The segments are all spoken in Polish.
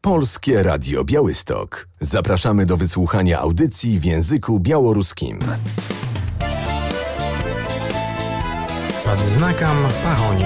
Polskie Radio Białystok. Zapraszamy do wysłuchania audycji w języku białoruskim. Pod znakiem Pahoni.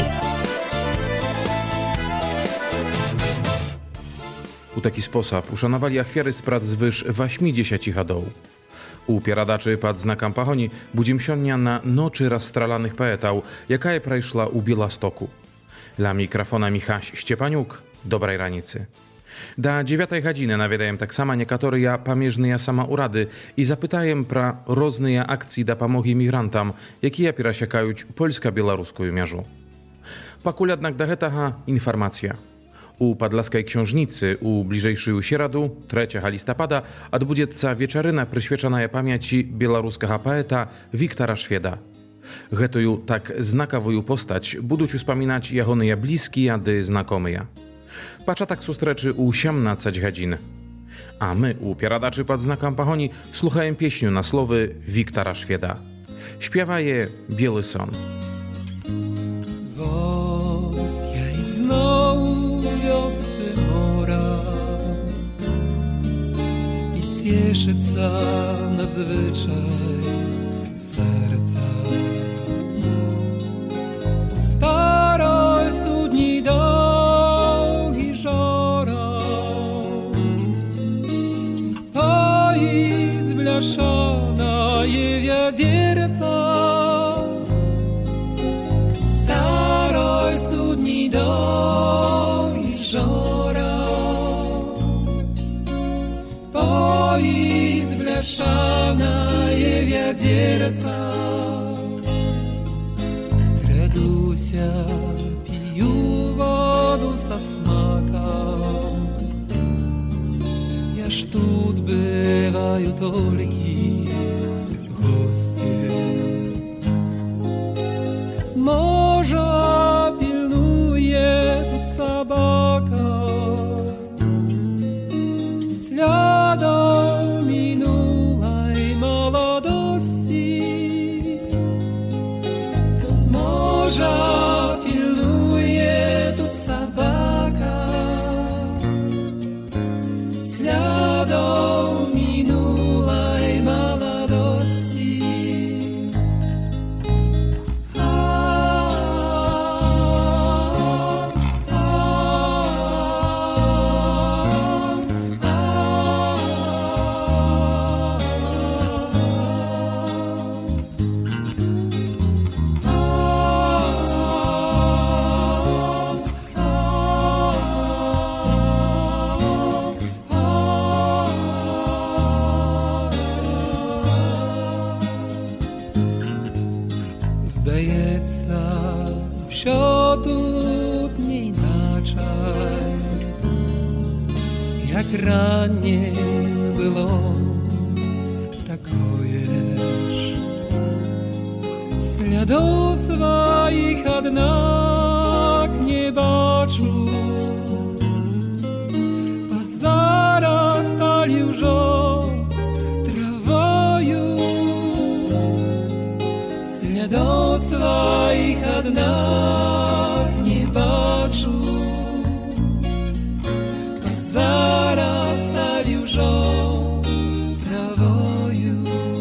U taki sposób uszanowali achwiary z prac zwyż 80 lat. U pieradaczy pod znakiem Pahoni budzim sionia na noczy rozstralanych poetał, jaka je przeszła u Bielastoku. Dla mikrofona Michaś Szczepaniuk. Dobrej ranicy. Da 9 godziny nawiedajem tak sama niekatoria pamieżnyja sama urady i zapytajem pra roznyja akcji da pomogi migrantam, jakie pirasiakajuć polska-białoruską mierzu. Pakul jednak da hetaha informacja. U Podlaskiej Książnicy u bliżejszej sieradu 3 listopada odbudzeться wieczaryna przyświecona pamięci białoruskiego poeta Wiktora Szweda. Getuju tak znakową postać buduć uspominać jahonyja bliski jady znakomyja. Paczatak sustreczy u 18 godzin. A my u pieradaczy pod znakiem Pahoni słuchajem pieśniu na słowy Wiktora Szweda. Śpiewa je Biały Son. Woz jej znowu wioscy mora i cieszyca nadzwyczaj serca. Staroj studni dogi żora i zblaszana je wiadzierca. Staroj studni dogi żora i zblaszana je wiadzierca. Kredusia piju wodu sa smakiem, jaż тут bywają toliki goście. Morza pilnuje tu sabaka, śladom minulej młodości. Morza pilnuje tu sabaka, śladom minulej młodości. Zdaється, що тут не іначай, як раннє було такое ж. Слідов своїх, однак, не бачу, бо зараз стали вже травою. Слідов своїх, однак, не бачу, бо зараз стали вже trawою.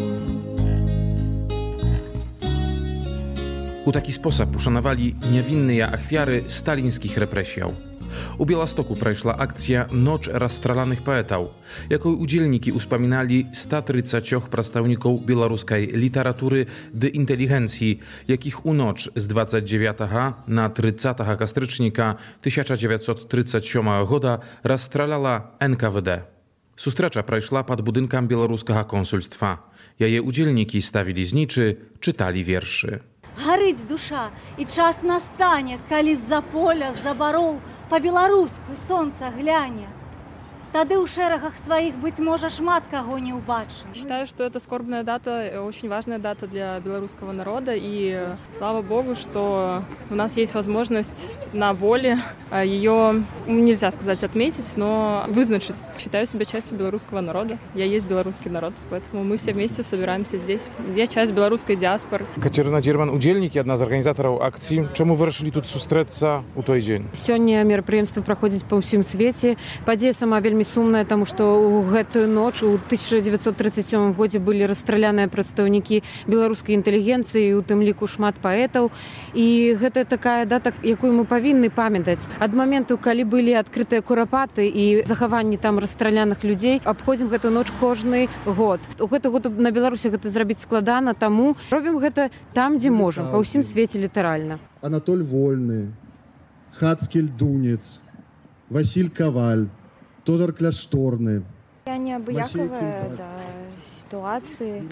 U taki sposób uszanowali niewinne achwiary stalińskich represjał. U Bielastoku przeszła akcja Noc rozstralanych poetał, jaką udzielniki uspominali 130 przedstawników białoruskiej literatury i inteligencji, jakich u noc z 29 na 30 kastrycznika 1937 года rozstralała NKWD. Sustrzecza przeszła pod budynkiem białoruskiego konsulstwa. Jej udzielniki stawili zniczy, czytali wierszy. Горить душа, і час настане, коли з-за поля, з-за боров по-беларуску сонце гляне. тады ў шэрагах сваіх, быць можа, шмат каго не ўбачым. Считаю, что это скорбная дата, очень важная дата для белорусского народа. И слава Богу, что у нас есть возможность на воле ее, нельзя сказать, отметить, но вызначить. Считаю себя частью белорусского народа. Я есть белорусский народ, поэтому мы все вместе собираемся здесь. Я часть белорусской диаспоры. Катерина Дерман, удзельнікі, адна з арганізатараў акцыі. Чаму вырашылі тут сустрэцца ў той дзень? Сёння мерапрыемства праходзіць па ўсім свеце. Падзея сама вельмі сумная, таму што ў гэтую ноч у 1937 годзе былі расстраляныя прадстаўнікі беларускай інтэлігенцыі, у тым ліку шмат паэтаў. І гэта такая дата, якую мы павінны памятаць. Ад моменту, калі былі адкрытыя курапаты і захаванні там расстраляных людзей, абходзім гэтую ноч кожны год. У гэты год на Беларусі гэта зрабіць складана, таму робім гэта там, дзе можам, па ўсім свеце літаральна. Анатоль Вольны, Хацкель Дунец, Василь Коваль, Тодор Кляшторны. Я неабыякавая да сітуацыі.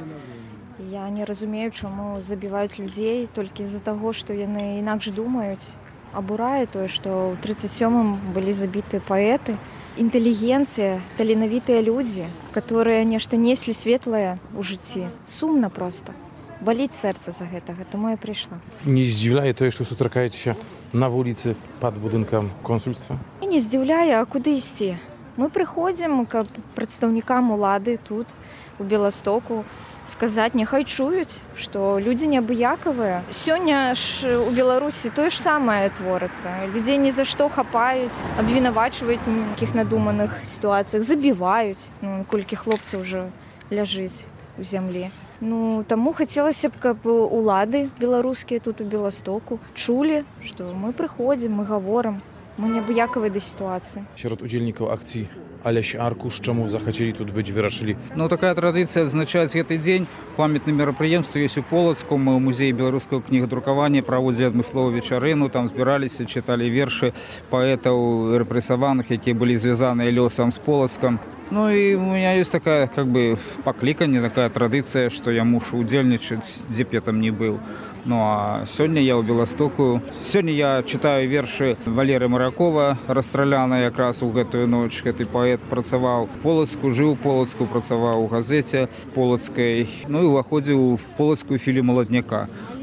Я не разумею, чаму забіваюць людзей толькі з-за таго, што яны інакш думаюць. Абурае тое, што ў 37-м былі забіты паэты. Інтэлігенцыя, таленавітыя людзі, которые нешта неслі светлае ў жыцці. Сумна проста. Баліць сэрца за гэтага, таму я прыйшла. Не здзіўляе тое, што сустракаецеся на вуліцы пад будынкам консульства? І не здзіўляе, а куды ісці? Мы прыходзім к прадстаўнікам улады тут, у Беластоку, сказаць, няхай чуюць, што людзі неабыякавыя. Сёння ж у Беларусі тое ж самае творыцца. Людзей ні за што хапаюць, абвінавачваюць у нейкіх надуманых сітуацыях, забіваюць. Колькі хлопцаў ўжо ляжыць у зямлі. Таму хацелася б, каб улады беларускія тут у Беластоку чулі, што мы прыходзім, мы гаворым, мы неабыякавыя да сітуацыі. Сярод удзельнікаў акцыі Алесь Аркуш, чаму захацелі тут быць, вырашылі? Такая традыцыя адзначаць гэты дзень. Памятны мерапрыемствы ёсць у Полацку. Мы ў музеі беларускага кнігадрукавання праводзілі адмысловую вечарыну, там збіраліся, чыталі вершы паэтаў рэпрэсаваных, якія былі звязаныя лёсам з Полацкам. І у меня есть такая, покликанне, такая традыцыя, што я мушу удзельнічаць, дзе б я там не быў. А сёння я ў Беластоку. Сёння я чытаю вершы Валеры Маракова, расстраляна якраз у гэтую ноч. Гэты паэт працаваў у Полацку, жыў у Полацку, працаваў у газеце полацкай, і уваходзіў у полацкую філію маладняка.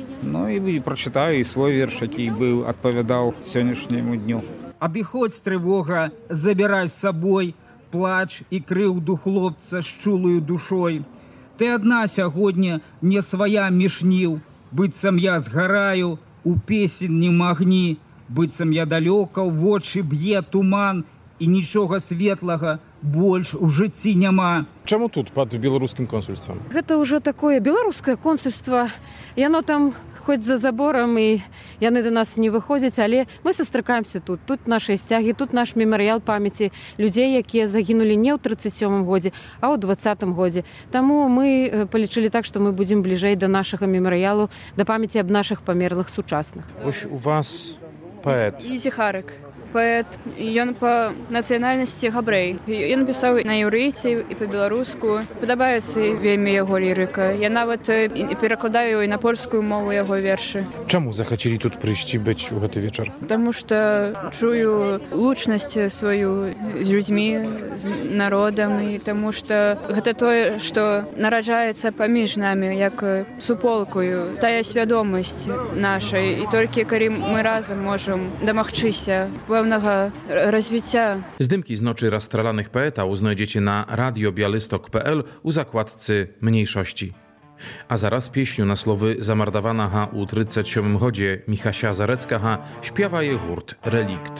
І прачытаю і свой верш, які быў, адпавядаў сённяшняму дню. Адыходзь, трывога, забірай з сабой плач і крыўду хлопца з чулаю душой. Ты адна сягоння не свая мішніў, быццам я згараю, у песень не магні, быццам я далёка ў вочы б'е туман, і нічога светлага больш у жыцці няма. Чаму тут пад беларускім консульствам? Гэта ўжо такое беларускае консульства. Яно там хоць за заборам, і яны да нас не выходзяць, але мы сустракаемся тут. Тут нашыя сцягі, тут наш мемарыял памяці людзей, якія загінулі не ў 37-м годзе, а ў 20-м годзе. Таму мы палічылі так, што мы будзем бліжэй да нашага мемарыялу, да памяці аб нашых памерлых сучасных. Вось у вас паэт. Ізіхарык. Паэт, ён па нацыянальнасці габрэй. Ён напісаў на іўрыце і па-беларуску. Падабаецца вельмі яго лірыка. Я нават перакладаю і на польскую мову яго вершы. Чаму захацелі тут прыйсці быць у гэты вечар? Таму што чую лучнасць сваю з людзьмі, з народам, і таму што гэта тое, што нараджаецца паміж намі, як суполкаю, тая свядомасць нашай. І толькі калі мы разам можам дамагчыся пэўнага развіцця. Zdymki z noczy rozstralanych poetów znajdziecie na radiobialystok.pl u zakładcy mniejszości. A zaraz pieśniu na słowy zamordowana u 37 godzie Michasia Zarecka śpiewa je gurt Relikt.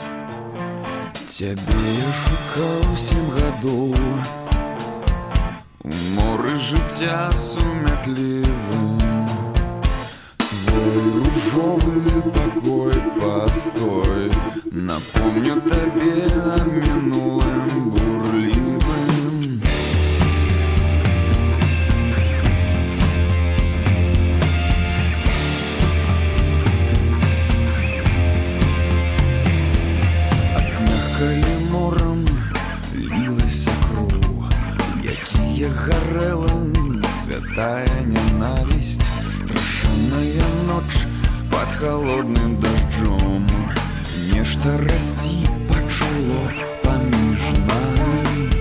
Ciebie ja szukał 7 годов u mory życia sumietliwym. Твой różowy покой, постой, напомню тебе о минулым бурливым. От мягкой мором лилась кровь, якія горела святая ненависть. Страшная ночь под холодным дождем, нечто расти почало поміж нами.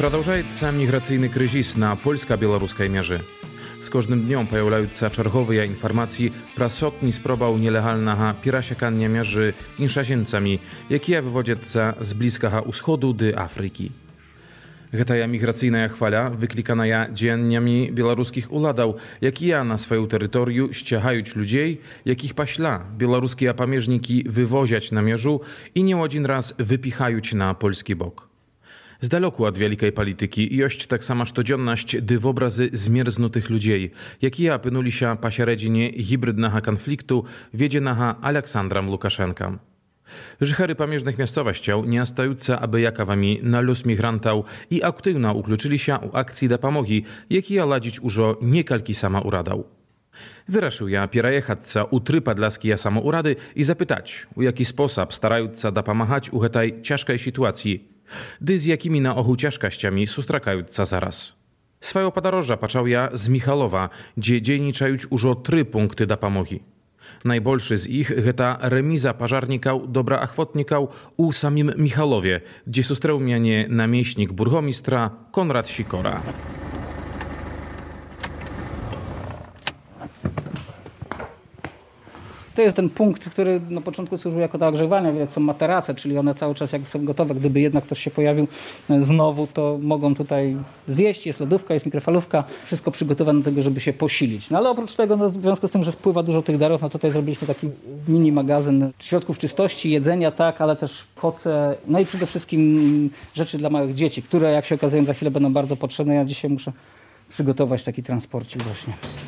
Продолжается миграционный кризис на польско-белорусской меже. З кожним днем появляються чергові інформації про сотні спробаў нелегального пересікання межі іншаземцями, які выводяцца з Близкого Усходу до Африки. Гэтая міграцыйная хваля выкліканая дзеяннямі беларускіх уладаў, якія на сваю тэрыторыю сцягаюць людзей, якіх пасля беларускія памежнікі вывозяць на межу і не один раз выпіхаюць на польскі бок. Z daloku od wielkiej polityki jość tak sama sztodzienność dywobrazy zmierznutych ludzi, jakie opynuli się pośrednie hybrydnego konfliktu wiedzionego Aleksandrem Łukaszenką. Żychary pamiężnych miejscowości nie ostające aby jakawami na los migrantów i aktywno ukluczyli się u akcji dopomogi, jakie ladzić użo niekalki sama uradał. Wyraszył ja przejechać u 3 podlaskie samourady i zapytać, u jaki sposób starają się dopomagać u tej ciężkiej sytuacji, gdy z jakimi na ochu ciężkościami sustrakają zaraz. Swoją podróżę począł ja z Michalowa, gdzie dzienniczają już 3 punkty dopomogi. Najbolszy z ich to remiza pożarników dobra achwotników u samym Michalowie, gdzie sustrał mnie namieśnik burgomistra Konrad Sikora. To jest ten punkt, który na początku służył jako do ogrzewania, jak są materace, czyli one cały czas jakby są gotowe. Gdyby jednak ktoś się pojawił znowu, to mogą tutaj zjeść, jest lodówka, jest mikrofalówka, wszystko przygotowane do tego, żeby się posilić. No ale oprócz tego, no, w związku z tym, że spływa dużo tych darów, no tutaj zrobiliśmy taki mini magazyn środków czystości, jedzenia, tak, ale też koce, no i przede wszystkim rzeczy dla małych dzieci, które jak się okazują za chwilę będą bardzo potrzebne. Ja dzisiaj muszę przygotować taki transporcik właśnie.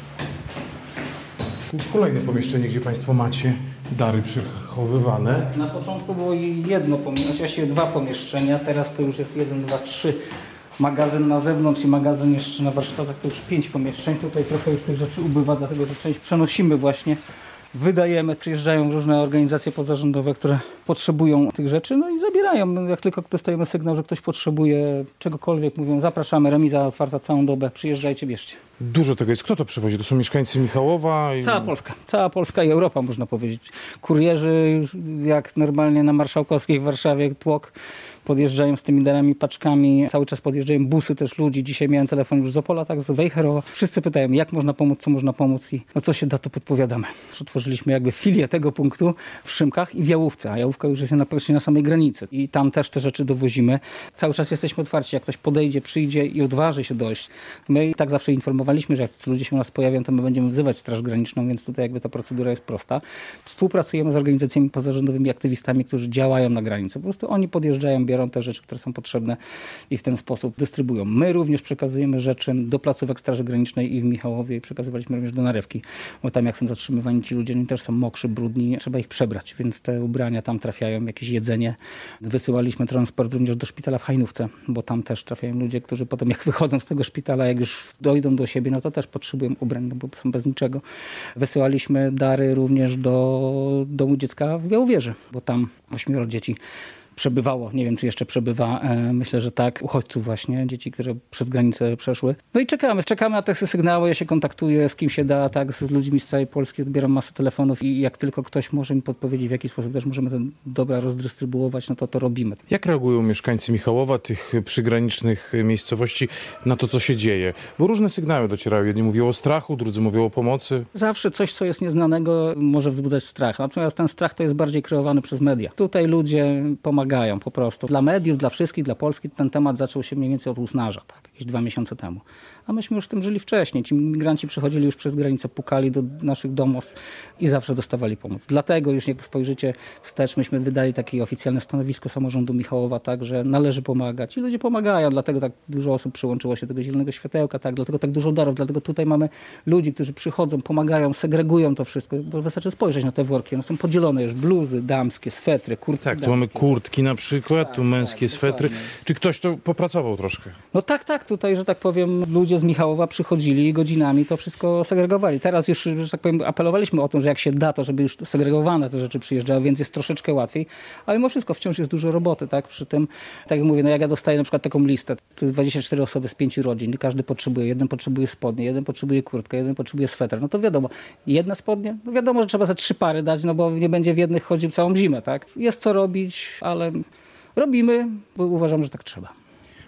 To już kolejne pomieszczenie, gdzie Państwo macie dary przechowywane. Na początku było jedno pomieszczenie, właściwie 2 pomieszczenia, teraz to już jest 1, 2, 3. Magazyn na zewnątrz i magazyn jeszcze na warsztatach to już 5 pomieszczeń. Tutaj trochę już tych rzeczy ubywa, dlatego że część przenosimy właśnie. Wydajemy, przyjeżdżają różne organizacje pozarządowe, które potrzebują tych rzeczy, no i zabierają. Jak tylko dostajemy sygnał, że ktoś potrzebuje czegokolwiek, mówią zapraszamy, remiza otwarta całą dobę, przyjeżdżajcie, bierzcie. Dużo tego jest. Kto to przywozi? To są mieszkańcy Michałowa? Cała Polska i Europa, można powiedzieć. Kurierzy, jak normalnie na Marszałkowskiej w Warszawie, tłok, podjeżdżają z tymi darami, paczkami. Cały czas podjeżdżają busy też ludzi. Dzisiaj miałem telefon już z Opola, tak, z Wejherowa. Wszyscy pytają, jak można pomóc, co można pomóc i no co się da, to podpowiadamy. Otworzyliśmy jakby filię tego punktu w Szymkach i w Jałówce, a Jałówka już jest na samej granicy i tam też te rzeczy dowozimy. Cały czas jesteśmy otwarci, jak ktoś podejdzie, przyjdzie i odważy się dojść. My tak zawsze informowaliśmy, że jak ludzie się u nas pojawią, to my będziemy wzywać Straż Graniczną, więc tutaj jakby ta procedura jest prosta. Współpracujemy z organizacjami pozarządowymi, aktywistami, którzy działają na granicy. Po prostu oni podjeżdżają, biorą te rzeczy, które są potrzebne i w ten sposób dystrybuują. My również przekazujemy rzeczy do placówek Straży Granicznej i w Michałowie i przekazywaliśmy również do Narewki, bo tam jak są zatrzymywani ci ludzie, oni też są mokrzy, brudni, trzeba ich przebrać, więc te ubrania tam trafiają, jakieś jedzenie. Wysyłaliśmy transport również do szpitala w Hajnówce, bo tam też trafiają ludzie, którzy potem jak wychodzą z tego szpitala, jak już dojdą do siebie, no to też potrzebują ubrań, no bo są bez niczego. Wysyłaliśmy dary również do domu dziecka w Białowieży, bo tam 8 dzieci przebywało, nie wiem czy jeszcze przebywa, myślę, że tak, uchodźców właśnie, dzieci, które przez granicę przeszły. No i czekamy na te sygnały, ja się kontaktuję z kim się da, tak, z ludźmi z całej Polski, zbieram masę telefonów i jak tylko ktoś może mi podpowiedzieć, w jaki sposób też możemy te dobra rozdystrybuować, no to robimy. Jak reagują mieszkańcy Michałowa, tych przygranicznych miejscowości na to, co się dzieje? Bo różne sygnały docierają. Jedni mówią o strachu, drudzy mówią o pomocy. Zawsze coś, co jest nieznanego, może wzbudzać strach. Natomiast ten strach to jest bardziej kreowany przez media. Tutaj ludzie pomagają po prostu. Dla mediów, dla wszystkich, dla Polski ten temat zaczął się mniej więcej od Usnarza, tak, jakieś 2 miesiące temu. A myśmy już w tym żyli wcześniej. Ci migranci przychodzili już przez granicę, pukali do naszych domostw i zawsze dostawali pomoc. Dlatego już jak spojrzycie wstecz, myśmy wydali takie oficjalne stanowisko samorządu Michałowa, tak, że należy pomagać. I ludzie pomagają, dlatego tak dużo osób przyłączyło się do tego zielonego światełka, tak, dlatego tak dużo darów, dlatego tutaj mamy ludzi, którzy przychodzą, pomagają, segregują to wszystko, bo wystarczy spojrzeć na te worki. One są podzielone już, bluzy damskie, swetry, kurtki tak, damskie. Tu mamy kurtki na przykład, tu męskie swetry. Czy ktoś to popracował troszkę? No tak, tutaj, że tak powiem, ludzie z Michałowa przychodzili i godzinami to wszystko segregowali. Teraz już, że tak powiem, apelowaliśmy o to, że jak się da, to żeby już segregowane te rzeczy przyjeżdżały, więc jest troszeczkę łatwiej, ale mimo wszystko wciąż jest dużo roboty, tak, przy tym, tak jak mówię, no jak ja dostaję na przykład taką listę, to jest 24 osoby z 5 rodzin, każdy potrzebuje, jeden potrzebuje spodnie, jeden potrzebuje kurtkę, jeden potrzebuje sweter, no to wiadomo, jedne spodnie, no wiadomo, że trzeba za 3 pary dać, no bo nie będzie w jednych chodził całą zimę, tak. Jest co robić, ale robimy, bo uważam, że tak trzeba.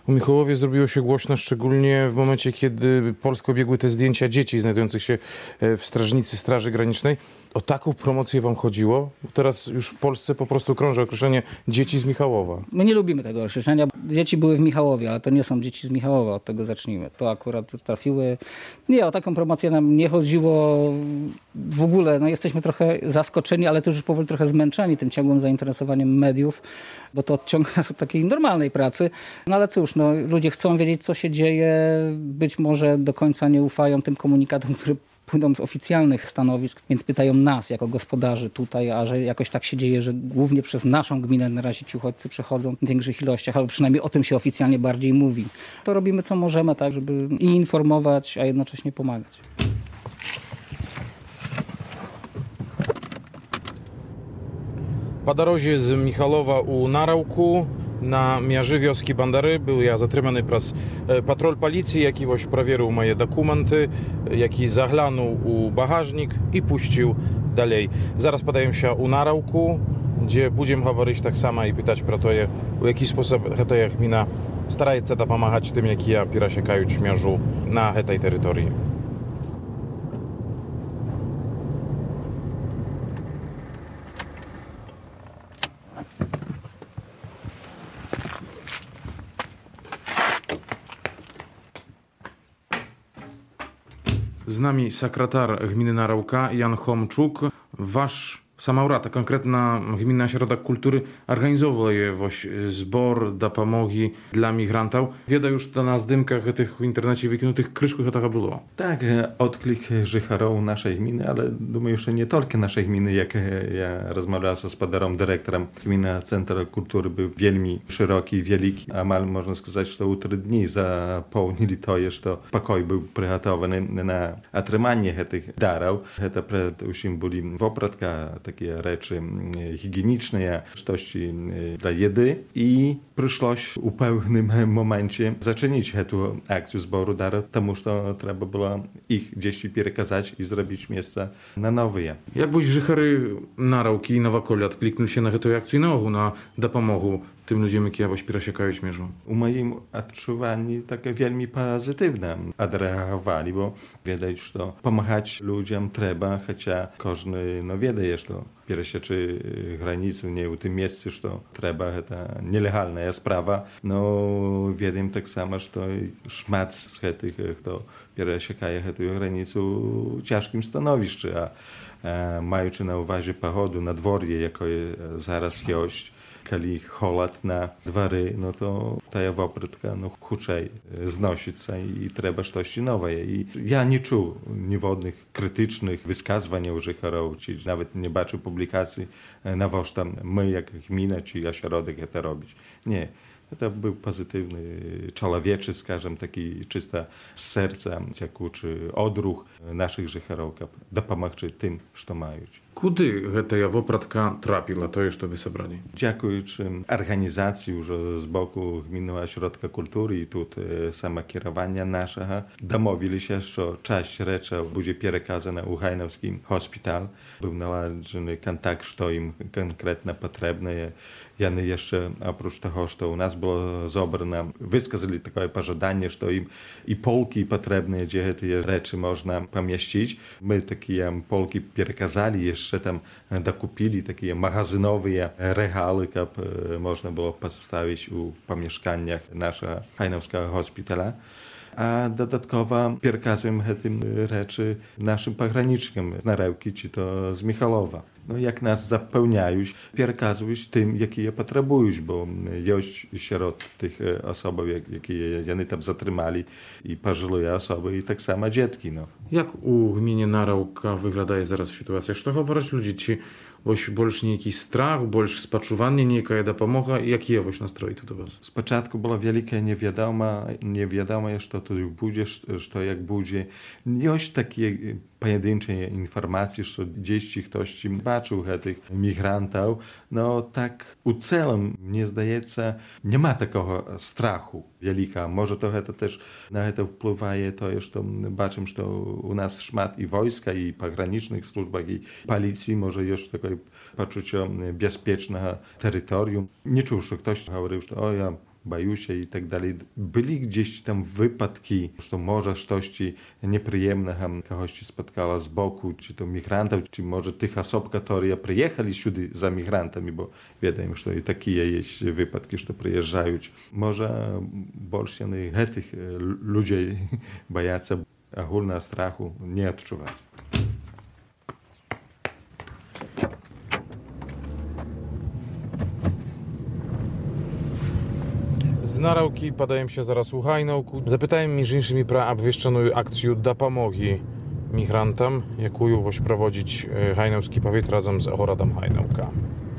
U Michałowie zrobiło się głośno, szczególnie w momencie, kiedy Polskę obiegły te zdjęcia dzieci znajdujących się w strażnicy Straży Granicznej. O taką promocję wam chodziło? Bo teraz już w Polsce po prostu krąży określenie dzieci z Michałowa. My nie lubimy tego określenia. Dzieci były w Michałowie, ale to nie są dzieci z Michałowa, od tego zacznijmy. To akurat trafiły. Nie, o taką promocję nam nie chodziło w ogóle. No, jesteśmy trochę zaskoczeni, ale też już powoli trochę zmęczeni tym ciągłym zainteresowaniem mediów, bo to odciąga nas od takiej normalnej pracy. No ale cóż, no, ludzie chcą wiedzieć, co się dzieje. Być może do końca nie ufają tym komunikatom, które płyną z oficjalnych stanowisk, więc pytają nas jako gospodarzy tutaj, a że jakoś tak się dzieje, że głównie przez naszą gminę na razie ci uchodźcy przechodzą w większych ilościach, albo przynajmniej o tym się oficjalnie bardziej mówi. To robimy co możemy, tak, żeby i informować, a jednocześnie pomagać. По дорозі з Михайлова у Нараўку на мяжы вёскі Бандары быў я затрыманы праз патруль паліцыі, які вось праверыў мае дакументы, які заглянуў у багажнік і пусціў далей. Зараз падаемся ў Нараўку, дзе будзем гаварыць таксама і пытаць пра тое, у які спосаб гэтая гміна стараецца дапамагаць тым, якія перасякаюць мяжу на гэтай тэрыторыі. Z nami sekretar gminy Narałka Jan Chomczuk. Wasz Самаўрад, а конкретно гмінны асяродак культуры арганізоўвае збор дапамогі для мігрантаў. Ведаю, што на здымках гэтых у інтэрнэце выкінутых крышку гэтага было. Tak, odklik Życharów naszej gminy, ale думаю, że nie tylko naszej gminy, jak ja rozmawiałem z gospodarą, dyrektorem gminy Centra Kultury był wielmi szeroki, wielki, amal można сказать, że u 3 dni zapełnili to, że pokój był przygotowany na otrzymanie tych darów. To przede wszystkim byli wopratka, takie rzeczy higieniczne, coś dla jedy i przyszłoś w pewnym momencie zacząć tę akcję zboru darów, тому że trzeba było ich gdzieś przekazać i zrobić miejsca na nowe. Jak byś Żychary Narałki i Nowakolia odkliknuli się na tę akcję na dopomogę tym ludziom, jakie пересікають межу? U moim odczuwaniu takie wielmi pozytywne odreagowali, bo widać, że pomagać ludziom trzeba, chociaż każdy wie, że пересечь границу nie u tym miejscu, że trzeba, to nielegalna sprawa. No, wiedzą tak samo, że szmat z tych, kto пересікає tę granicę w ciężkim stanowisku, a mając na uwadze pogodę na dworze, jako zaraz jest, kiedy холод na dwory, no to ta woprytka huczej znosić się i trzeba coś nowego. I ja nie czuł niewodnych krytycznych wyskazywań u Życharów, czy nawet nie baczył publikacji na woż tam my, jak gmina, czy ośrodek to robić. Nie. To był pozytywny, człowieczy, skażem, taki czysta z serca, jak uczy odruch naszych Życharówków, dopomagać tym, co mają. Kudy ta wopratka trafiła, to już to wysobrali? Dziękując organizacji już z boku Gminnego Ośrodka Kultury i tutaj samokierowania naszego, domówili się, że część rzeczy będzie przekazana u Hajnowskim Hospital. Był nałożony kontakt, co im konkretnie potrzebne. Jany jeszcze, oprócz tego, że u nas było zebrane, wyskazali takie pożądanie, że im i Polki potrzebne, gdzie te rzeczy można pomieścić. My takie Polki przekazali jeszcze tam dokupili takie magazynowe regały, żeby można było postawić u pomieszkaniach naszego Hajnowskiego Hospitala. A dodatkowo przekazujemy tym rzeczy naszym pogranicznikom z Narałki, czy to z Michalowa. No, jak nas zapełniają, przekazują tym, jakie je potrzebują, bo jest wśród tych osób, jakie oni tam zatrzymali, i pożyłe osoby, i tak samo dzieci. No. Jak u gminy Narałka wygląda zaraz sytuacja? Co mówić ludzi? Czy больше jakiś strach, больше spaczuwanie, niejaka dopomoga? Jaki jest nastrój tu do was? Z początku była wielka niewiadoma, że to będzie, że jak będzie. Jest takie pojedyncze informacje, że gdzieś ktoś baczył tych migrantów. No tak u celem, mnie zdaje się, nie ma takiego strachu wielka. Może to też na to wpływa to, że baczym, że u nas szmat i wojska, i pogranicznych służbach, i policji, może jest takie poczucie bezpiecznego terytorium. Nie czuł, że ktoś mówił, że ja boją się i tak dalej. Byli gdzieś tam wypadki, że może coś nieprzyjemnego kogoś spotkało z boku, czy to migrantów, czy może tych osób, które przyjechali сюди za migrantami, bo wiadomo, że i takie jest wypadki, że przyjeżdżają. Może больше tych ludzi boją się, ogólnego strachu nie odczuwać. Z Narauki padajem się zaraz u Hajnauku. Zapytałem między innymi про обвещенную акцию допомоги migrantom, jaką właśnie prowadzić Hajnauski powiat razem z Ohoradem Hajnauka.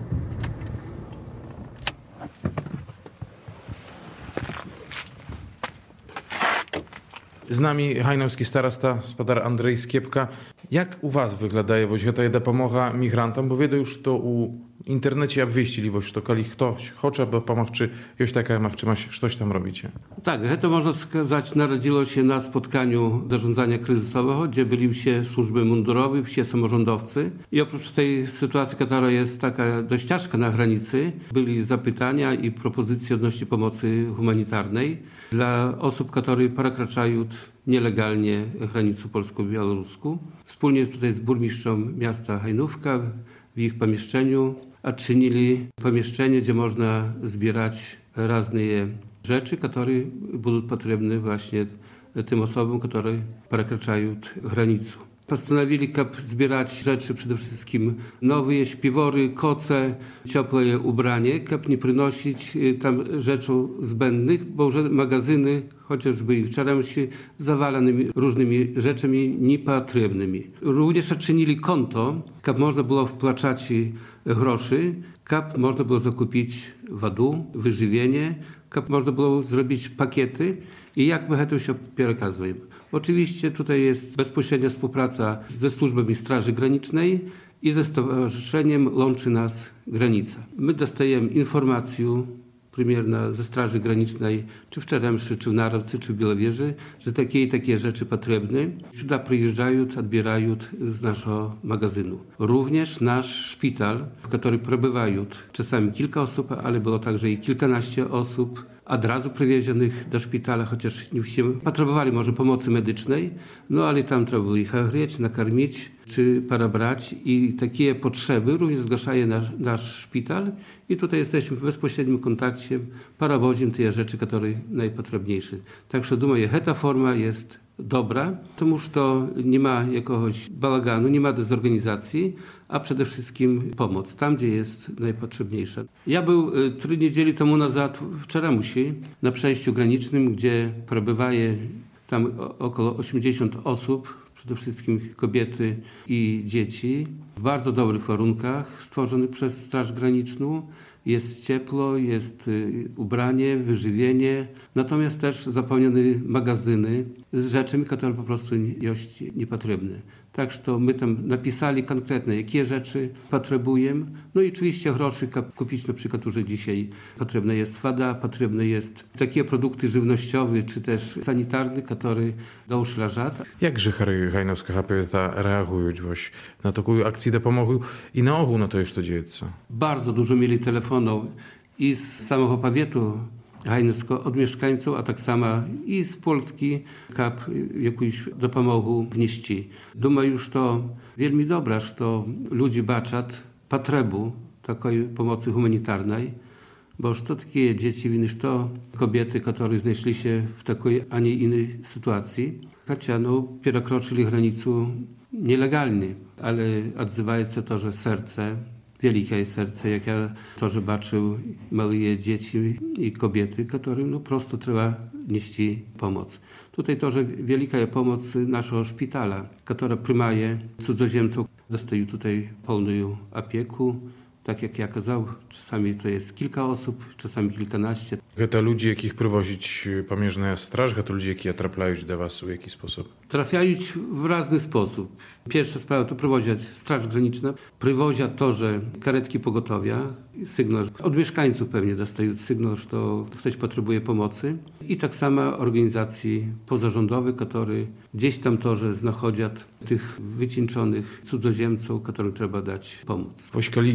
Z nami hajnauski starosta, spadar Andrzej Skiepka. Jak u was wygląda właśnie ta dopomoga migrantom? Bo wiedzą już to u internecie obwieścili, że to ktoś chce pomóc, czy już taka czy masz coś tam robicie? Tak, to można сказать, narodziło się na spotkaniu zarządzania kryzysowego, gdzie byli się służby mundurowe, się samorządowcy. I oprócz tej sytuacji, która jest taka dość ciężka na granicy, byli zapytania i propozycje odnośnie pomocy humanitarnej dla osób, które przekraczają nielegalnie granicę polsko-białoruską. Wspólnie tutaj z burmistrzem miasta Hajnówka w ich pomieszczeniu odczynili pomieszczenie, gdzie można zbierać różne rzeczy, które będą potrzebne właśnie tym osobom, które przekraczają granicę. Postanowili zbierać rzeczy przede wszystkim nowe śpiwory, koce, ciepłe ubranie, nie przynosić tam rzeczy zbędnych, bo już magazyny, chociażby i wczoraj zawalane różnymi rzeczami niepotrzebnymi. Również odczynili konto, żeby można było wpłacać groszy, żeby można było zakupić wodę, wyżywienie, żeby można było zrobić pakiety i jak my to się przekazujemy. Oczywiście tutaj jest bezpośrednia współpraca ze służbami Straży Granicznej i ze Stowarzyszeniem Łączy Nas Granica. My dostajemy informację примерно ze Straży Granicznej, czy w Czeremszy, czy w Narawce, czy w Białowieży, że takie i takie rzeczy potrzebne. Сюда przyjeżdżają, odbierają z naszego magazynu. Również nasz szpital, w którym przebywają czasami kilka osób, ale było także i kilkanaście osób, od razu przywiezionych do szpitala, chociaż nie wszyscy potrzebowali może pomocy medycznej, no ale tam trzeba było ich ogrzeć, nakarmić czy parabrać i takie potrzeby również zgłaszaje nasz szpital i tutaj jesteśmy w bezpośrednim kontakcie, parawozimy te rzeczy, które najpotrzebniejsze. Także думаю, ta forma jest dobra, тому że nie ma jakiegoś bałaganu, nie ma dezorganizacji, a przede wszystkim pomoc tam, gdzie jest najpotrzebniejsza. Ja był 3 niedzieli temu nazad w Czeramusi na przejściu granicznym, gdzie przebywaje tam około 80 osób, przede wszystkim kobiety i dzieci, w bardzo dobrych warunkach stworzonych przez Straż Graniczną. Jest ciepło, jest ubranie, wyżywienie, natomiast też zapełnione magazyny z rzeczami, które po prostu jest niepotrzebne. Tak, że my tam napisali konkretnie, jakie rzeczy potrzebujemy. No i oczywiście groszy kupić na przykład, że dzisiaj potrzebna jest woda, potrzebne jest takie produkty żywnościowe, czy też sanitarne, które do leżat. Jak Żychary Hajnowska powiata reagują właśnie na taką akcję dopomogu i na ogół na to już to dzieje? Bardzo dużo mieli telefonów i z samego powiatu Hajnowskiego od mieszkańców, a tak samo i z Polski, żeby jakąś dopomogę wnieść. Думаю, że to wielmi dobre, że ludzie baczą potrzebę takiej pomocy humanitarnej, bo to takie dzieci, wiesz, to kobiety, które znaleźli się w takiej, a nie innej sytuacji, chociaż przekroczyli granicę nielegalnie, ale odzywa się to, że serce, wielkie serce, jak ja to, że baczył małe dzieci i kobiety, którym prosto trzeba nieść pomoc. Tutaj to, że wielka pomoc naszego szpitala, która przyjmuje cudzoziemców, dostają tutaj pełną opiekę. Tak jak ja kazał, czasami to jest kilka osób, czasami kilkanaście. To ludzie, jakich prowadzić pomierzna straż, to ludzie, jakie trafiają do was w jaki sposób? Trafiają w różny sposób. Pierwsza sprawa to prowadzi Straż Graniczna, prowadzi to, że karetki pogotowia, sygnał, od mieszkańców pewnie dostają sygnał, że ktoś potrzebuje pomocy i tak samo organizacji pozarządowe, które gdzieś tam to, że znachodzą tych wycieńczonych cudzoziemców, którym trzeba dać pomoc. Jeśli idzie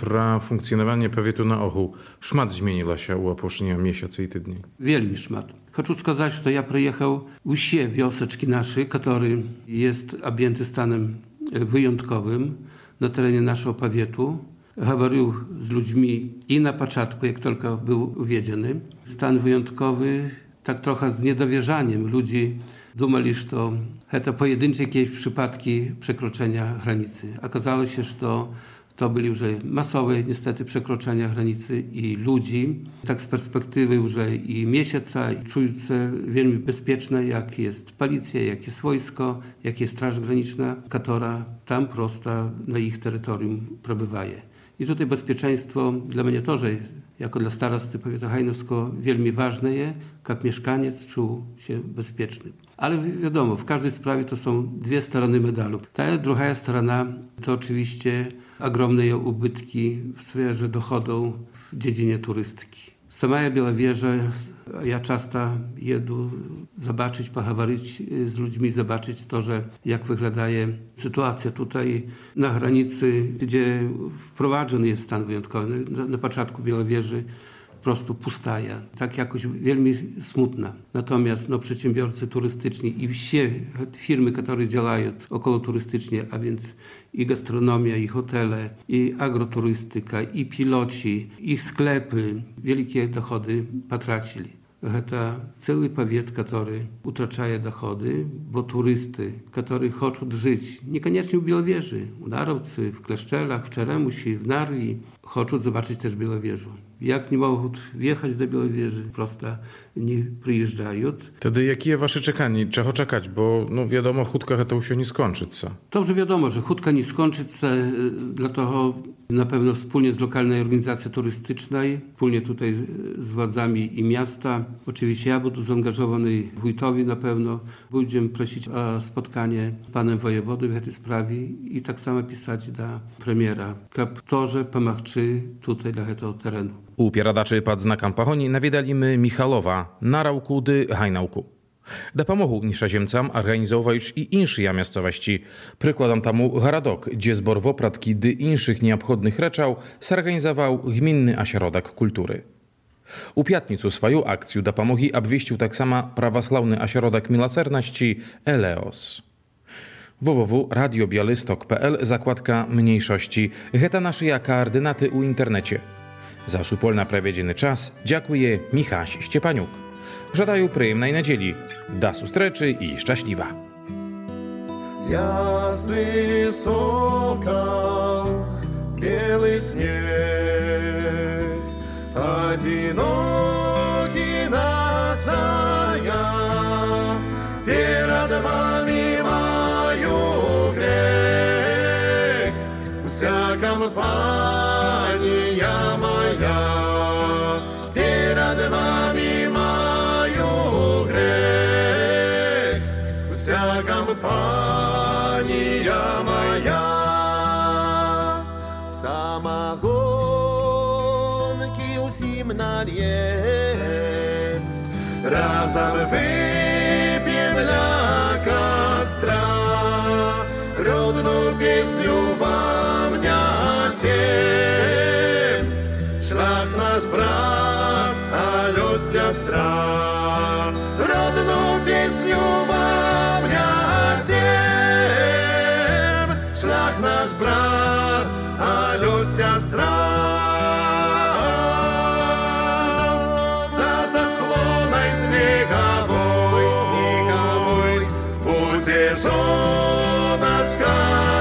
про функцjonowanie powiatu na Ochu. Szmat zmieniła się u опошнія miesiące i tygodni. Wielmi szmat. Хочу сказать, что я приехал в все wioseczki наши, который jest objęty stanem wyjątkowym na terenie naszego powietu. Говорил z ludźmi i na początku, jak tylko był uwiedziony. Stan wyjątkowy, tak trochę z niedowierzaniem. Ludzie думали, что это pojedyncze jakieś przypadki przekroczenia granicy. Okazało się, że to byli już masowe niestety przekroczenia granicy i ludzi. Tak z perspektywy już i miesiąca i czują się wielmi bezpieczne, jak jest policja, jak jest wojsko, jak jest Straż Graniczna, która tam prosto na ich terytorium przebywaje. I tutaj bezpieczeństwo dla mnie też, jako dla starosty powiatu hajnowskiego, wielmi ważne jest, jak mieszkaniec czuł się bezpieczny. Ale wiadomo, w każdej sprawie to są dwie strony medalu. Ta druga strona to oczywiście ogromne ubytki w sferze dochodów w dziedzinie turystyki. Sama Białowieża, ja często jedu zobaczyć, poговорить z ludźmi, zobaczyć to, że jak wygląda sytuacja tutaj na granicy, gdzie wprowadzony jest stan wyjątkowy. Na początku Białowieży po prostu pustaja, tak jakoś wielmi smutna. Natomiast przedsiębiorcy turystyczni i wszystkie firmy, które działają około turystycznie, a więc i gastronomia, i hotele, i agroturystyka, i piloci, i sklepy, wielkie dochody potracili. To cały powiat, który utracza dochody, bo turysty, którzy chcą żyć, niekoniecznie w Białowieży, u Narowcy, w Kleszczelach, w Czeremusi, w Narwi, chcą zobaczyć też Białowieżę. Jak nie mogą wjechać do Białowieży, prosto nie przyjeżdżają. Wtedy jakie wasze czekanie? Czego czekać? Bo wiadomo, chudka to się nie skończy. To już wiadomo, że chudka nie skończy, dlatego na pewno wspólnie z lokalnej organizacją turystycznej, wspólnie tutaj z władzami i miasta. Oczywiście ja będę zaangażowany, wójtowi na pewno. Będziemy prosić o spotkanie z panem wojewodą w tej sprawie i tak samo pisać do premiera, żeby to pomagczy tutaj dla tego terenu. U pieradaczy pod znakiem Pahoni nawiedalimy Michalowa, Narałku dy Hajnałku. Da pomogu niższaziemcam organizował już i insze miejscowości. Przykładem temu Garadok, gdzie zbor wopratki dy inszych nieobchodnych reczał zorganizował gminny ośrodek kultury. U piatnicu swoją akcję da pomogi obwieścił tak samo prawosławny ośrodek miłosierności Eleos. www.radiobialystok.pl zakładka mniejszości. Heta nasze koordynaty u internecie. Za supol na prawiedziony czas dziękuję Michaś Szczepaniuk. Żadaję przyjemnej niedzieli. Da sustreczy i szczęśliwa. Jasny sokol, biały śnieg, одинокий нацая, перед вами мою грех, вся компания моя, перед вами мою грех, вся компания моя. Самогонки усим нальем, разом выпьем для костра, родную песню вам несем. Шлях наш брат, алло, сестра, родную песню вам несем. Шлях наш брат, алло, сестра. За заслоной снеговой будет жоночка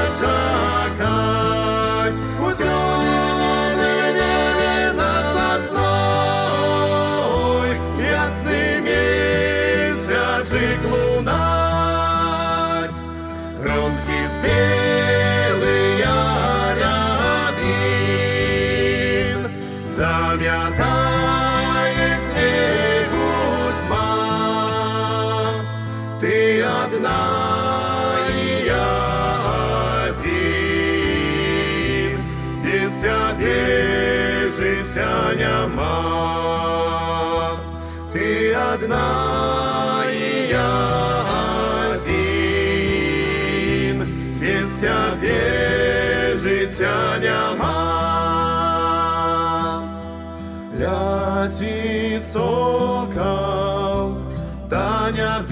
чекать. У темном небе над сосной ясный месячик лунать. Громки спелые рябин заметает снегу тьма. Ты одна и я один, без тебя життя нема. Ты одна и я один, без тебя життя нема. ляціць сокал да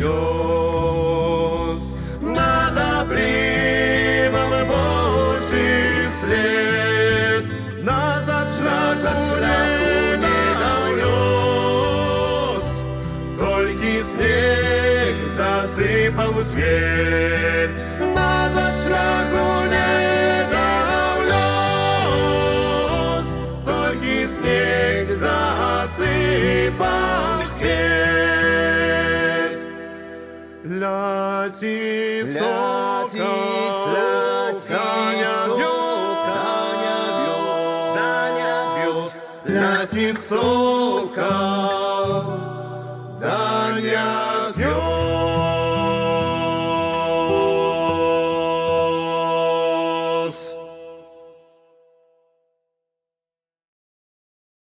нябёс, над абрымам вочы след, назад шляху не даў лёс, толькі снег засыпаў свет, назад шляху не даў лёс, толькі снег засыпаў свет. Ляціць сокал да нябёс, ляціць сокал